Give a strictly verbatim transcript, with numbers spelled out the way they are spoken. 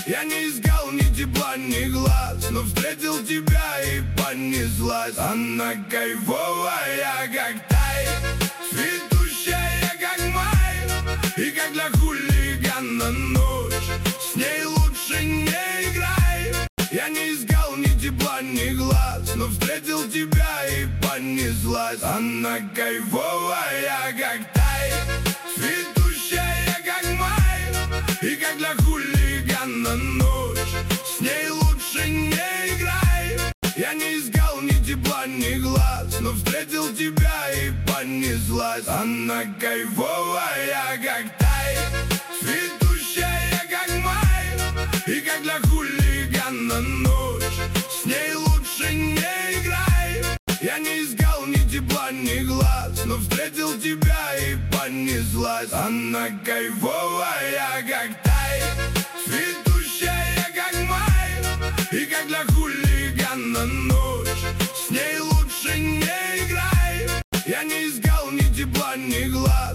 Я не искал ни тепла, ни глаз, но встретил тебя и понеслась. Она кайфовая, как тай, цветущая, как май, и как для хулигана ночь, с ней лучше не играй. Я не искал ни тепла, ни глаз, но встретил тебя и понеслась. Она кайфовая, как тай, цветущая, как май, и как для хулигана ночь, с ней лучше не играй. Я не искал ни тепла, ни глаз, но встретил тебя и понеслась. Она кайфовая, как тай, цветущая, как май, и как для хулигана ночь, с ней лучше не играй. Я не искал ни тепла, ни глаз, но встретил тебя и понеслась. Она кайфовая, как тай, цветущая, как май, и как для хулигана ночь, с ней лучше не играй. Я не искал ни тепла, ни глаз,